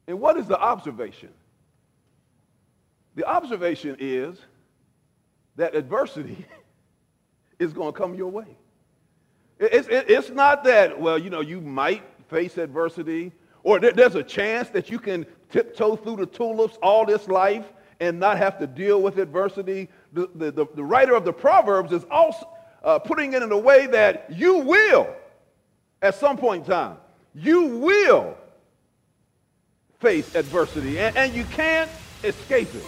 And what is the observation? The observation is that adversity is going to come your way. It's not that, well, you might face adversity, or there's a chance that you can tiptoe through the tulips all this life and not have to deal with adversity. The writer of the Proverbs is also putting it in a way that you will, at some point in time, you will face adversity, and you can't escape it.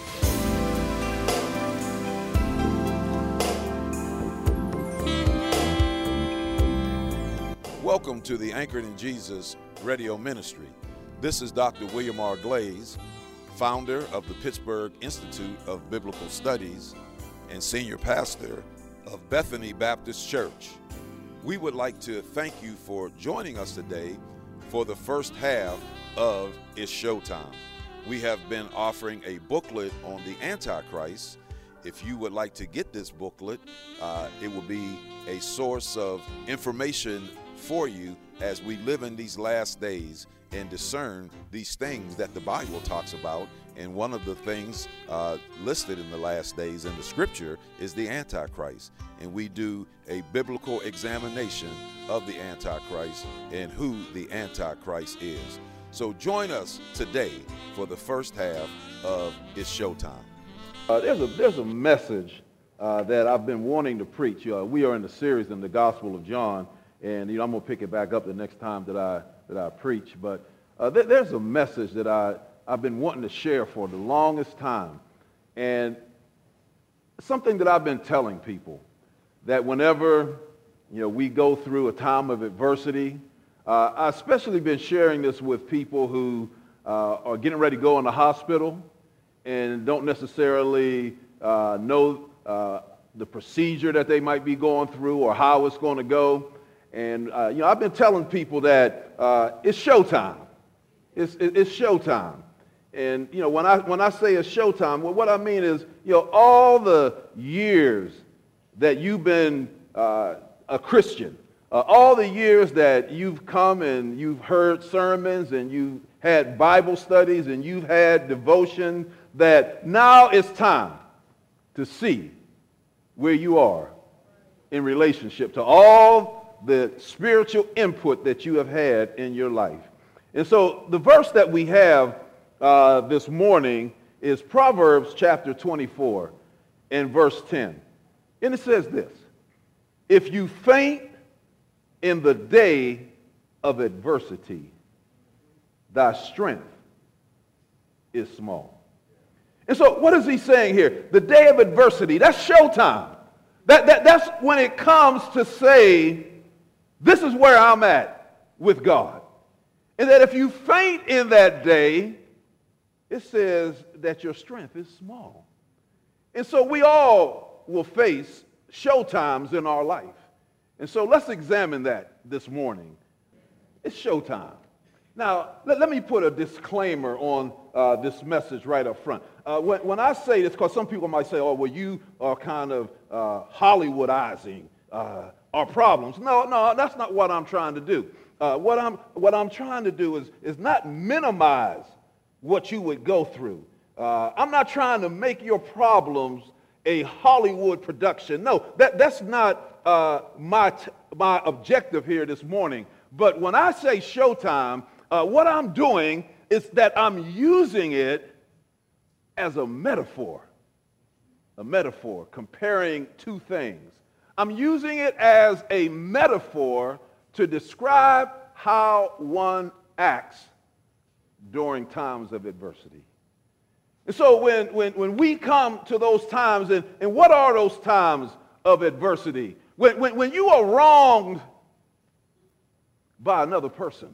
Welcome to the Anchored in Jesus radio ministry. This is Dr. William R. Glaze, founder of the Pittsburgh Institute of Biblical Studies and senior pastor of Bethany Baptist Church. We would like to thank you for joining us today for the first half of It's Showtime. We have been offering a booklet on the Antichrist. If you would like to get this booklet, it will be a source of information for you as we live in these last days and discern these things that the Bible talks about. And one of the things listed in the last days in the scripture is the Antichrist. And we do a biblical examination of the Antichrist and who the Antichrist is. So join us today for the first half of It's Showtime. There's a message that I've been wanting to preach. We are in the series in the Gospel of John, and I'm going to pick it back up the next time that I preach. But there's a message that I've been wanting to share for the longest time, and something that I've been telling people, that whenever we go through a time of adversity, I especially been sharing this with people who are getting ready to go in the hospital and don't necessarily know the procedure that they might be going through or how it's going to go. And I've been telling people that it's showtime. It's showtime. And when I say it's showtime, well, what I mean is all the years that you've been a Christian, all the years that you've come and you've heard sermons and you've had Bible studies and you've had devotion, that now it's time to see where you are in relationship to all the spiritual input that you have had in your life. And so the verse that we have this morning is Proverbs chapter 24 and verse 10. And it says this: if you faint in the day of adversity, thy strength is small. And so what is he saying here? The day of adversity, that's showtime. That's when it comes to say, this is where I'm at with God. And that if you faint in that day, it says that your strength is small. And so we all will face showtimes in our life. And so let's examine that this morning. It's showtime. Now, let me put a disclaimer on this message right up front. When I say this, because some people might say, oh, well, you are kind of Hollywoodizing our problems. No, that's not what I'm trying to do. What I'm trying to do is not minimize what you would go through. I'm not trying to make your problems a Hollywood production. No, that's not my objective here this morning. But when I say showtime, what I'm doing is that I'm using it as a metaphor, comparing two things. I'm using it as a metaphor to describe how one acts during times of adversity. And so when we come to those times, and what are those times of adversity? When you are wronged by another person,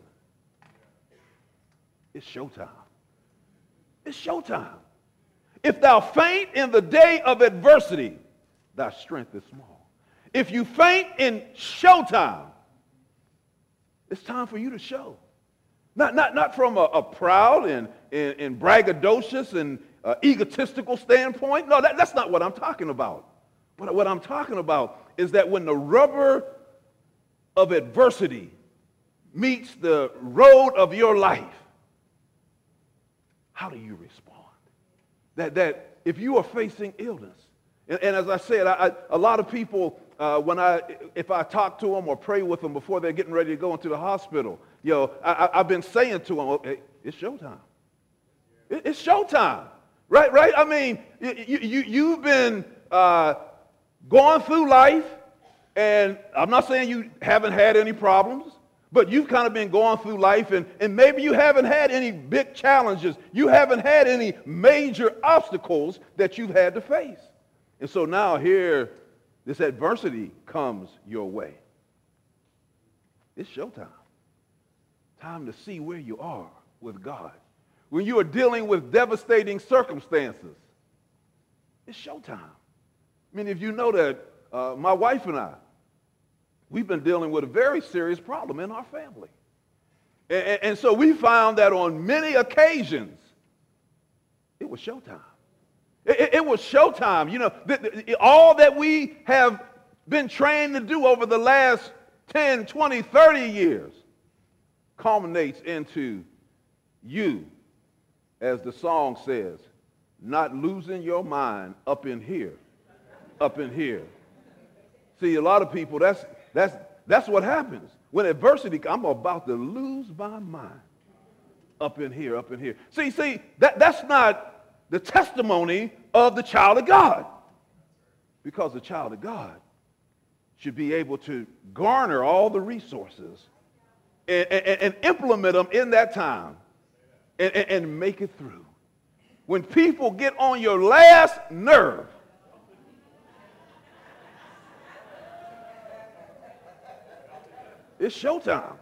it's showtime. It's showtime. If thou faint in the day of adversity, thy strength is small. If you faint in showtime, it's time for you to show. Not from a proud and braggadocious and egotistical standpoint. No, that's not what I'm talking about. What I'm talking about is that when the rubber of adversity meets the road of your life, how do you respond? That if you are facing illness, and as I said, a lot of people, if I talk to them or pray with them before they're getting ready to go into the hospital, I've been saying to them, hey, it's showtime. It's showtime, right? I mean, you've been going through life, and I'm not saying you haven't had any problems, but you've kind of been going through life, and maybe you haven't had any big challenges. You haven't had any major obstacles that you've had to face. And so now here, this adversity comes your way. It's showtime. Time to see where you are with God. When you are dealing with devastating circumstances, it's showtime. I mean, if you know that my wife and I, we've been dealing with a very serious problem in our family. And so we found that on many occasions, it was showtime. It was showtime. You know, all that we have been trained to do over the last 10, 20, 30 years culminates into you, as the song says, not losing your mind up in here. Up in here. See, a lot of people, that's what happens. When adversity, I'm about to lose my mind. Up in here, up in here. See, that's not the testimony of the child of God. Because the child of God should be able to garner all the resources and implement them in that time and make it through. When people get on your last nerve, it's showtime.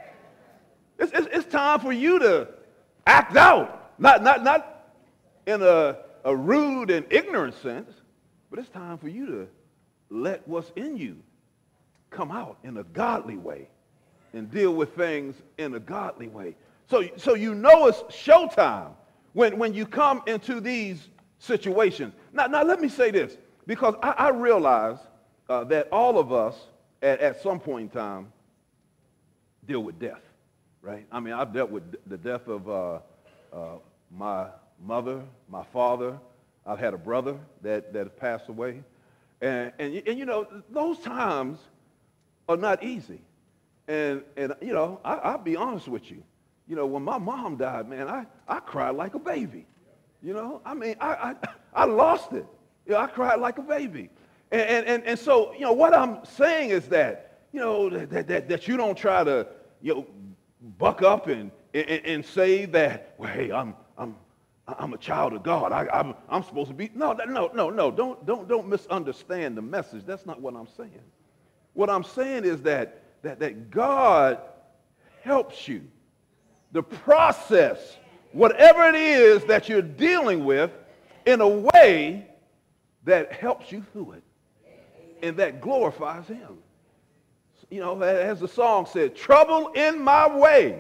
It's time for you to act out. Not in a rude and ignorant sense, but it's time for you to let what's in you come out in a godly way and deal with things in a godly way. So you know it's showtime when you come into these situations. Now let me say this, because I realize that all of us at some point in time deal with death, right? I mean, I've dealt with the death of my mother, my father. I've had a brother that passed away. And you know, those times are not easy. And you know, I'll be honest with you. You know, when my mom died, man, I cried like a baby. You know, I mean, I lost it. You know, I cried like a baby. And so, you know, what I'm saying is that, you know, that you don't try to, you know, buck up and say that, well, hey, I'm a child of God. I'm supposed to be. No. Don't misunderstand the message. That's not what I'm saying. What I'm saying is that God helps you to process whatever it is that you're dealing with in a way that helps you through it and that glorifies Him. You know, as the song said, trouble in my way.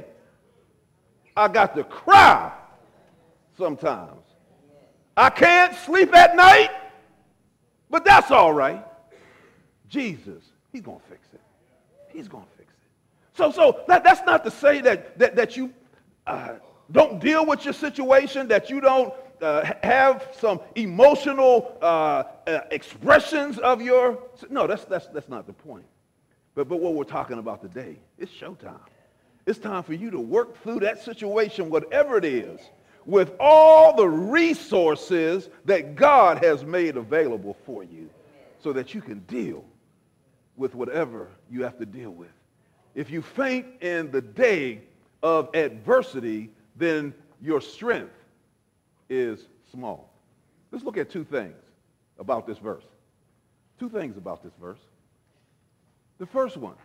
I got to cry sometimes. I can't sleep at night, but that's all right. Jesus, He's going to fix it. He's going to fix it. So that's not to say that you don't deal with your situation, that you don't have some emotional expressions of your. No, that's not the point. But what we're talking about today, it's showtime. It's time for you to work through that situation, whatever it is, with all the resources that God has made available for you so that you can deal with whatever you have to deal with. If you faint in the day of adversity, then your strength is small. Let's look at two things about this verse. Two things about this verse. The first one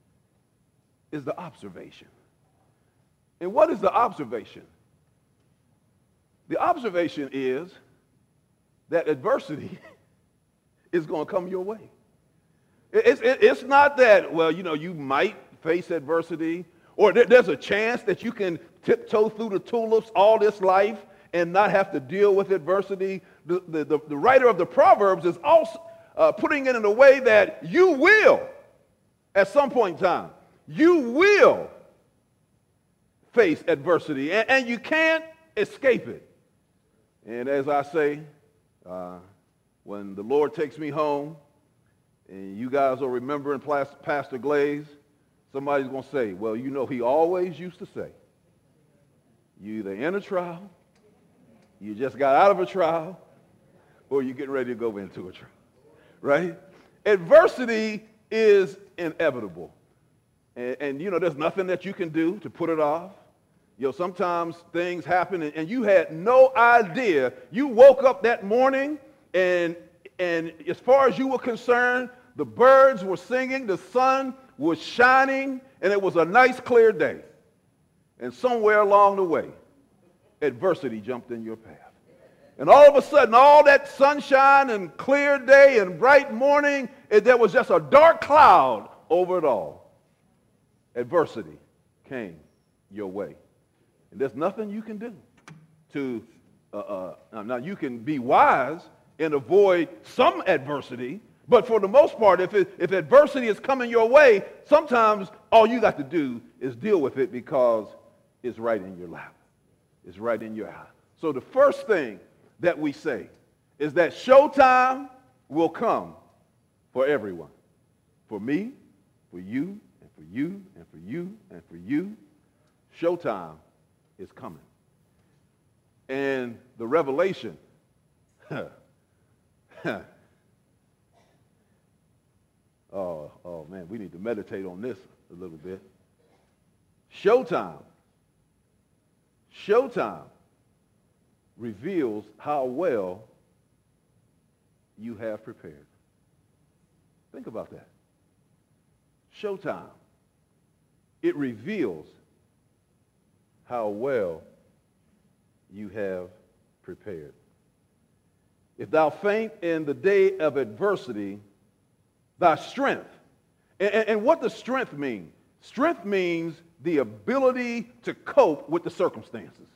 is the observation. And what is the observation? The observation is that adversity is going to come your way. It's not that, well, you know, you might face adversity, or there's a chance that you can tiptoe through the tulips all this life and not have to deal with adversity. The writer of the Proverbs is also putting it in a way that you will, at some point in time, you will face adversity, and you can't escape it. And as I say, when the Lord takes me home, and you guys are remembering Pastor Glaze, somebody's going to say, well, you know, he always used to say, you either in a trial, you just got out of a trial, or you're getting ready to go into a trial, right? Adversity is inevitable. And you know, there's nothing that you can do to put it off. You know, sometimes things happen and you had no idea. You woke up that morning and as far as you were concerned, the birds were singing, the sun was shining, and it was a nice clear day. And somewhere along the way, adversity jumped in your path. And all of a sudden, all that sunshine and clear day and bright morning, there was just a dark cloud over it all. Adversity came your way. And there's nothing you can do to, now you can be wise and avoid some adversity, but for the most part, if adversity is coming your way, sometimes all you got to do is deal with it because it's right in your lap. It's right in your eye. So the first thing that we say is that showtime will come for everyone. For me, for you, and for you, and for you, and for you. Showtime is coming. And the revelation, oh man, we need to meditate on this a little bit. Showtime reveals how well you have prepared. Think about that. Showtime. It reveals how well you have prepared. If thou faint in the day of adversity, thy strength. And what does strength mean? Strength means the ability to cope with the circumstances.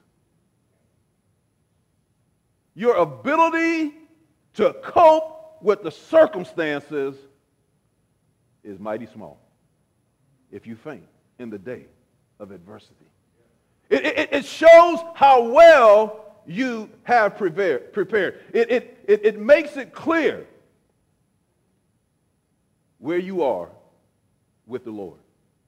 Your ability to cope with the circumstances is mighty small if you faint in the day of adversity. It shows how well you have prepared. It makes it clear where you are with the Lord.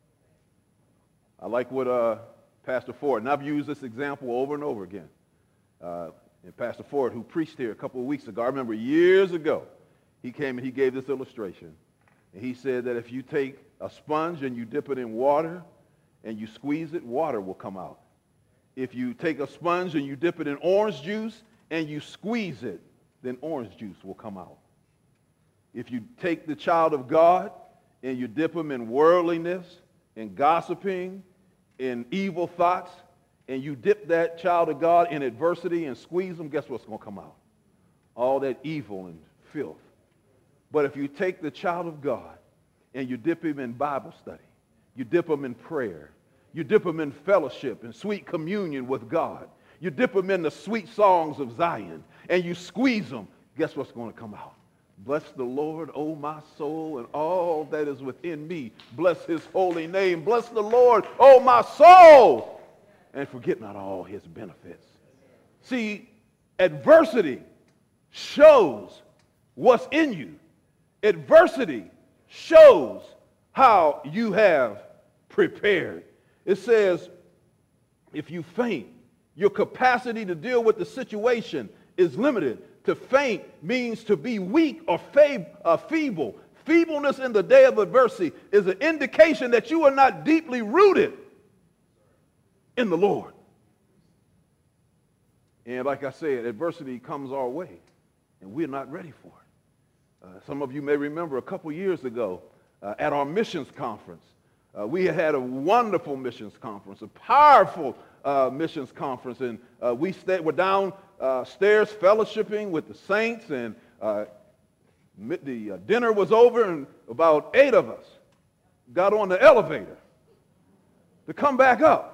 I like what Pastor Ford, and I've used this example over and over again. And Pastor Ford, who preached here a couple of weeks ago, I remember years ago, he came and he gave this illustration. And he said that if you take a sponge and you dip it in water and you squeeze it, water will come out. If you take a sponge and you dip it in orange juice and you squeeze it, then orange juice will come out. If you take the child of God and you dip him in worldliness, in gossiping, in evil thoughts, and you dip that child of God in adversity and squeeze them, guess what's going to come out? All that evil and filth. But if you take the child of God and you dip him in Bible study, you dip him in prayer, you dip him in fellowship and sweet communion with God, you dip him in the sweet songs of Zion, and you squeeze them, guess what's going to come out? Bless the Lord, O my soul, and all that is within me. Bless his holy name. Bless the Lord, O my soul, and forget not all his benefits. See, adversity shows what's in you. Adversity shows how you have prepared. It says, if you faint, your capacity to deal with the situation is limited. To faint means to be weak or feeble. Feebleness in the day of adversity is an indication that you are not deeply rooted in the Lord. And like I said, adversity comes our way, and we're not ready for it. Some of you may remember a couple years ago at our missions conference, we had a wonderful missions conference, a powerful missions conference, and we're downstairs fellowshipping with the saints, and the dinner was over, and about 8 of us got on the elevator to come back up.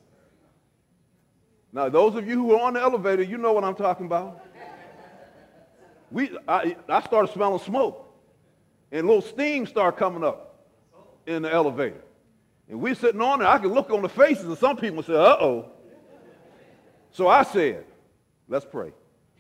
Now, those of you who are on the elevator, you know what I'm talking about. I started smelling smoke, and little steam started coming up in the elevator. And we're sitting on there. I could look on the faces of some people and say, uh-oh. So I said, let's pray.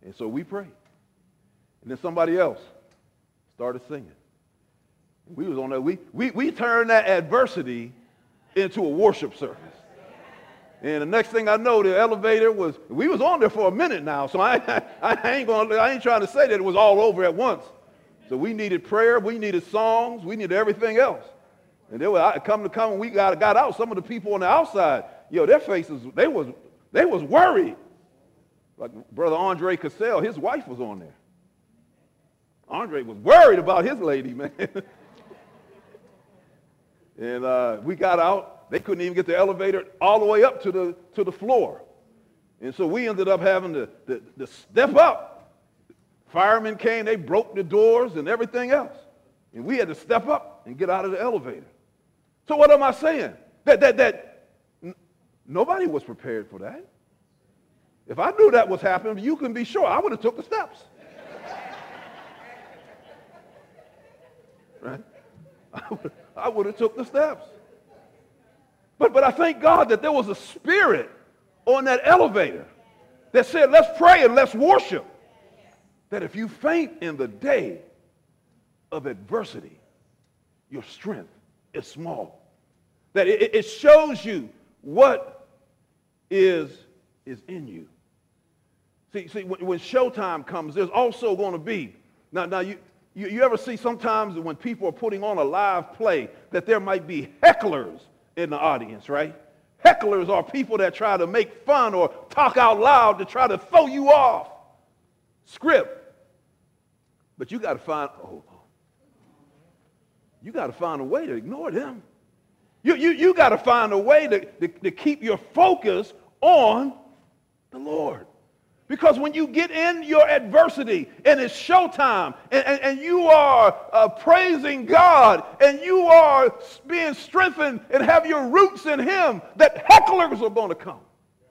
And so we prayed. And then somebody else started singing. We was on that. We turned that adversity into a worship service. And the next thing I know, the elevator we was on there for a minute now, so I ain't trying to say that it was all over at once. So we needed prayer, we needed songs, we needed everything else. And when we got out, some of the people on the outside, their faces, they was worried. Like Brother Andre Cassell, his wife was on there. Andre was worried about his lady, man. And we got out. They couldn't even get the elevator all the way up to the floor. And so we ended up having to step up. Firemen came, they broke the doors and everything else. And we had to step up and get out of the elevator. So what am I saying? That nobody was prepared for that. If I knew that was happening, you can be sure I would have took the steps. Right? I would have took the steps. But I thank God that there was a spirit on that elevator that said, let's pray and let's worship. That if you faint in the day of adversity, your strength is small. That it shows you what is in you. See, when showtime comes, there's also going to be, now you ever see sometimes when people are putting on a live play that there might be hecklers in the audience, right? Hecklers are people that try to make fun or talk out loud to try to throw you off script. But you got to find a way to ignore them. You got to find a way to keep your focus on the Lord. Because when you get in your adversity and it's showtime and you are praising God and you are being strengthened and have your roots in Him, that hecklers are going to come.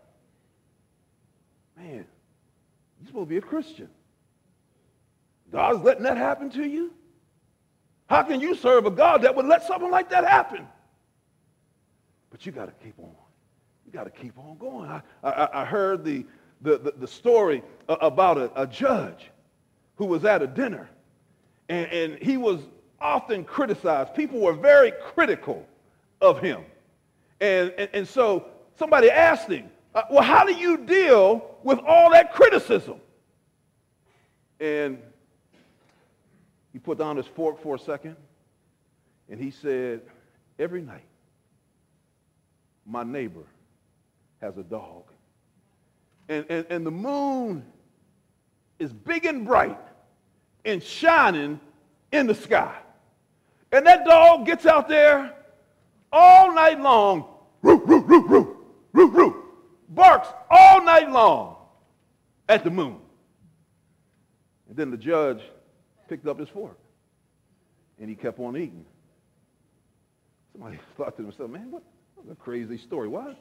Man, you're supposed to be a Christian. God's letting that happen to you? How can you serve a God that would let something like that happen? But you got to keep on. You got to keep on going. I heard the story about a judge who was at a dinner, and he was often criticized. People were very critical of him. And so somebody asked him, well, how do you deal with all that criticism? And he put down his fork for a second, and he said, every night, my neighbor has a dog. And the moon is big and bright and shining in the sky. And that dog gets out there all night long, roo, roo, roo, roo, roo, roo, barks all night long at the moon. And then the judge picked up his fork and he kept on eating. Somebody thought to themselves, man, what a crazy story. Why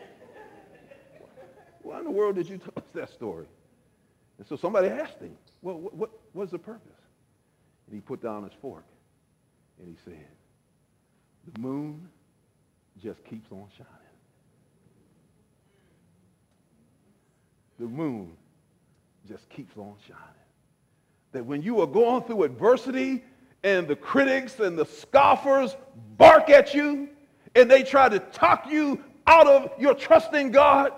in the world did you tell us that story? And so somebody asked him, well, what's the purpose? And he put down his fork and he said, the moon just keeps on shining. The moon just keeps on shining. That when you are going through adversity and the critics and the scoffers bark at you and they try to talk you out of your trust in God,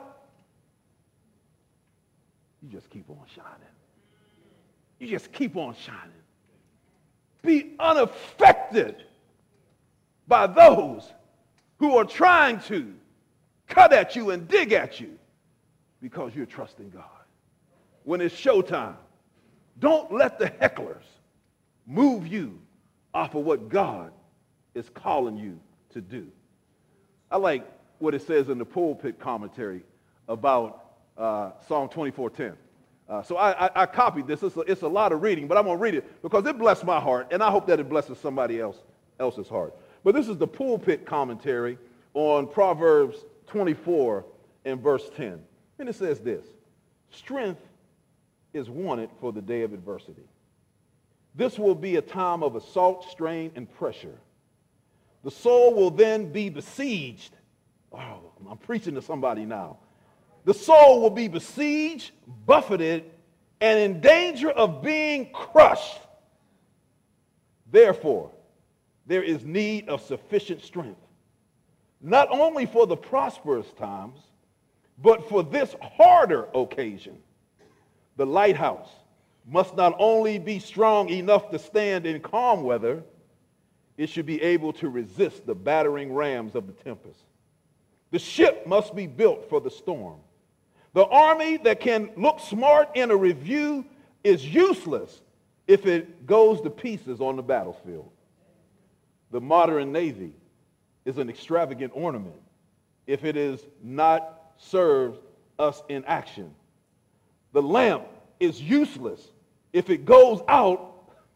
you just keep on shining. You just keep on shining. Be unaffected by those who are trying to cut at you and dig at you because you're trusting God. When it's showtime, don't let the hecklers move you off of what God is calling you to do. I like what it says in the pulpit commentary about Psalm 24:10. So I copied this. It's a lot of reading, but I'm going to read it because it blessed my heart, and I hope that it blesses somebody else's heart. But this is the pulpit commentary on Proverbs 24 and verse 10. And it says this: strength is wanted for the day of adversity. This will be a time of assault, strain, and pressure. The soul will then be besieged. Oh, I'm preaching to somebody now. The soul will be besieged, buffeted, and in danger of being crushed. Therefore, there is need of sufficient strength, not only for the prosperous times, but for this harder occasion. The lighthouse must not only be strong enough to stand in calm weather, it should be able to resist the battering rams of the tempest. The ship must be built for the storm. The army that can look smart in a review is useless if it goes to pieces on the battlefield. The modern Navy is an extravagant ornament if it is not served us in action. The lamp is useless if it goes out.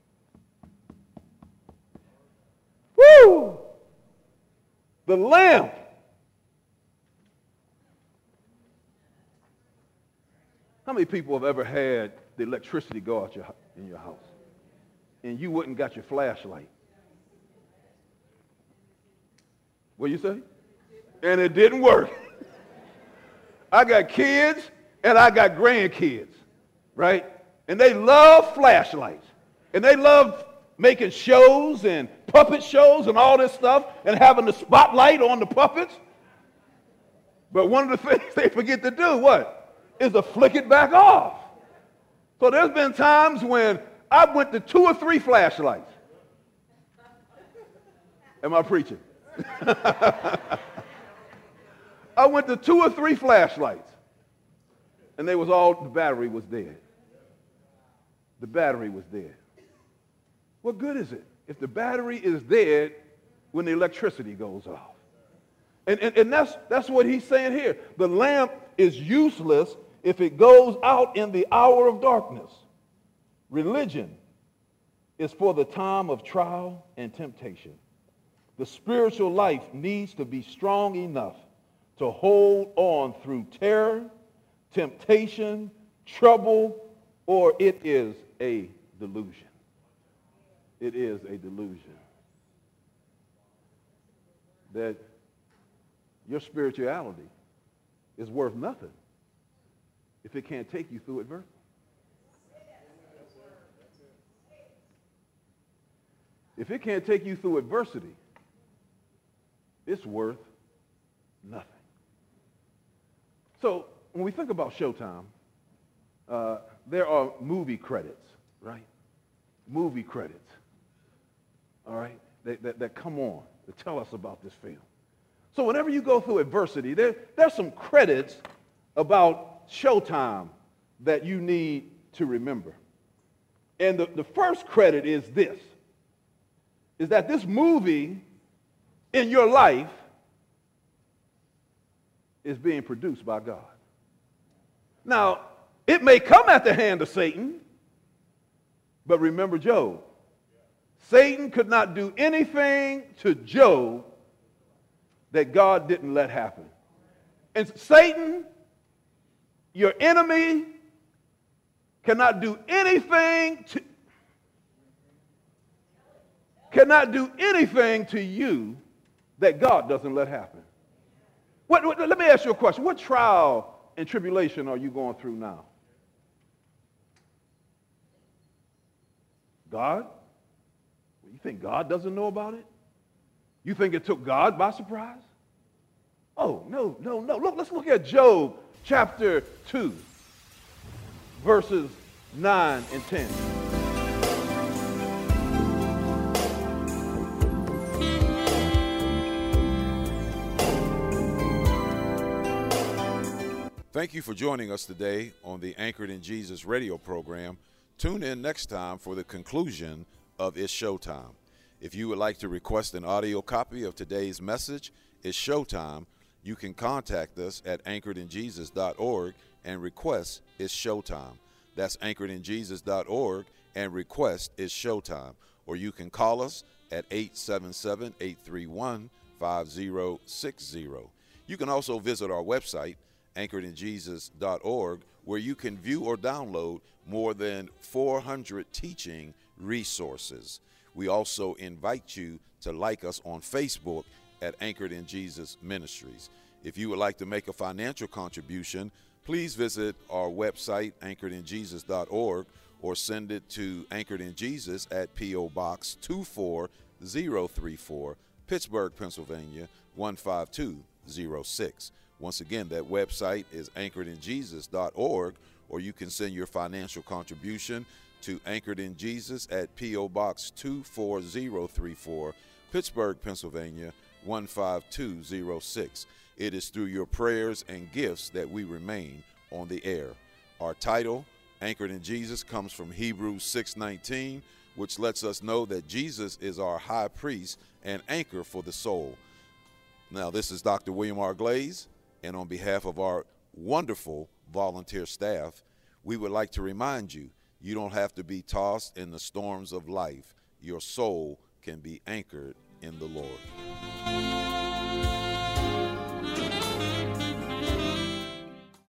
Woo! The lamp. How many people have ever had the electricity go out in your house and you wouldn't got your flashlight? What you say? And it didn't work. I got kids and I got grandkids, right? And they love flashlights. And they love making shows and puppet shows and all this stuff and having the spotlight on the puppets. But one of the things they forget to do, what? Is to flick it back off. So there's been times when I went to 2 or 3 flashlights. Am I preaching? I went to 2 or 3 flashlights, and the battery was dead. The battery was dead. What good is it if the battery is dead when the electricity goes off? And that's what he's saying here. The lamp is useless if it goes out in the hour of darkness. Religion is for the time of trial and temptation. The spiritual life needs to be strong enough to hold on through terror, temptation, trouble, or it is a delusion. It is a delusion. That your spirituality is worth nothing if it can't take you through adversity. If it can't take you through adversity, it's worth nothing. So when we think about Showtime, there are movie credits, right? Movie credits, all right, that come on to tell us about this film. So whenever you go through adversity, there's some credits about Showtime that you need to remember. And the first credit is this, is that this movie in your life is being produced by God. Now, it may come at the hand of Satan, but remember Job. Satan could not do anything to Job that God didn't let happen. And Satan, your enemy, cannot do anything to you that God doesn't let happen. Let me ask you a question. What trial and tribulation are you going through now? God? You think God doesn't know about it? You think it took God by surprise? Oh, no. Look, let's look at Job chapter 2, verses 9 and 10. Thank you for joining us today on the Anchored in Jesus radio program. Tune in next time for the conclusion of It's Showtime. If you would like to request an audio copy of today's message, It's Showtime, you can contact us at anchoredinjesus.org and request It's Showtime. That's anchoredinjesus.org and request It's Showtime. Or you can call us at 877-831-5060. You can also visit our website, anchoredinjesus.org, where you can view or download more than 400 teaching resources. We also invite you to like us on Facebook at Anchored in Jesus Ministries. If you would like to make a financial contribution, please visit our website, anchoredinjesus.org, or send it to Anchored in Jesus at P.O. Box 24034, Pittsburgh, Pennsylvania 15206. Once again, that website is anchoredinjesus.org, or you can send your financial contribution to Anchored in Jesus at P.O. Box 24034, Pittsburgh, Pennsylvania 15206. It is through your prayers and gifts that we remain on the air. Our title, Anchored in Jesus, comes from Hebrews 6:19, which lets us know that Jesus is our high priest and anchor for the soul. Now, this is Dr. William R. Glaze, and on behalf of our wonderful volunteer staff, we would like to remind you, you don't have to be tossed in the storms of life. Your soul can be anchored in the Lord.